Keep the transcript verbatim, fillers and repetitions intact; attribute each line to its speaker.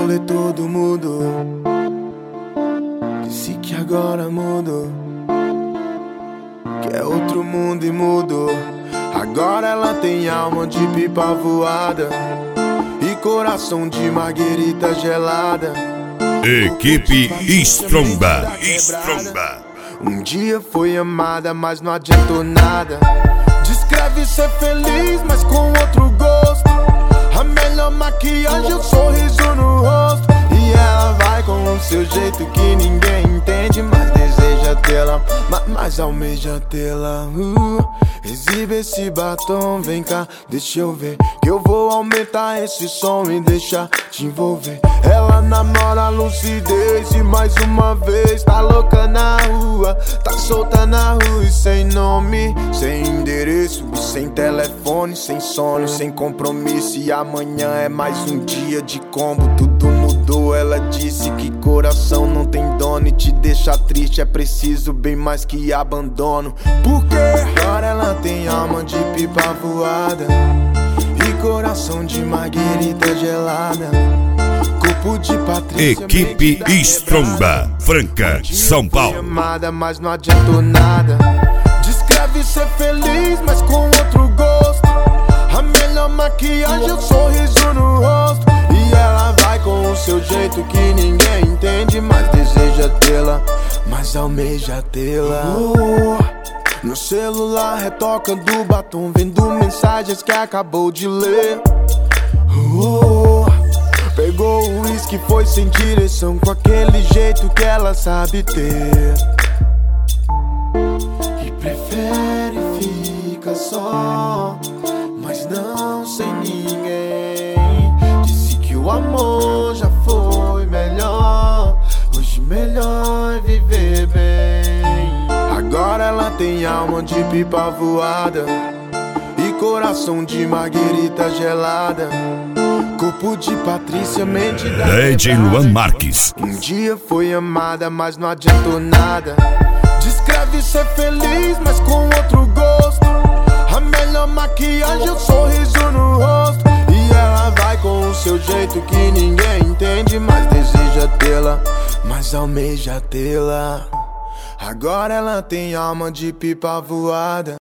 Speaker 1: rolê todo mundo, disse que agora mudou, que é outro mundo e mudou. Agora ela tem alma de pipa voada e coração de marguerita gelada.
Speaker 2: Equipe Stromba. Stromba.
Speaker 1: Um dia foi amada, mas não adiantou nada. Descreve ser feliz, mas com outro gosto. A melhor maquiagem é o sorriso no rosto. E ela vai com o seu jeito que ninguém entende, mas deseja tê-la, ma mas almeja tê-la. uh, Exibe esse batom, vem cá, deixa eu ver, que eu vou aumentar esse som e deixar te envolver. Ela namora a lucidez e mais uma vez tá louca na rua, tá solta na rua e sem nome, sem endereço e sem telefone, sem sono, sem compromisso. E amanhã é mais um dia de combo, tudo mudou. Ela disse que coração não tem dono e te deixa triste é preciso bem mais que abandono. Porque agora ela tem alma de pipa voada e coração de marguerita gelada. Corpo de Patrícia,
Speaker 2: Equipe Stromba, Franca, São Paulo.
Speaker 1: Amada, mas não adiantou nada. Descreve ser feliz, mas com outro gosto. A melhor maquiagem é o sorriso no rosto. E ela vai com o seu jeito que ninguém entende, mas deseja tê-la, mas almeja tê-la. oh. No celular retoca do batom, vendo mensagens que acabou de ler. oh. Pegou o uísque, foi sem direção, com aquele jeito que ela sabe ter. E prefere ficar só, mas não sem ninguém. Disse que o amor já foi melhor, hoje melhor é viver bem. Agora ela tem alma de pipa voada e coração de marguerita gelada. Corpo de Patrícia, mente da
Speaker 2: D J Luan Marques.
Speaker 1: Um dia foi amada, mas não adiantou nada. Descreve ser feliz, mas com outro gosto. A melhor maquiagem é o sorriso no rosto. E ela vai com o seu jeito que ninguém entende, mas deseja tê-la, mas almeja tê-la. Agora ela tem alma de pipa voada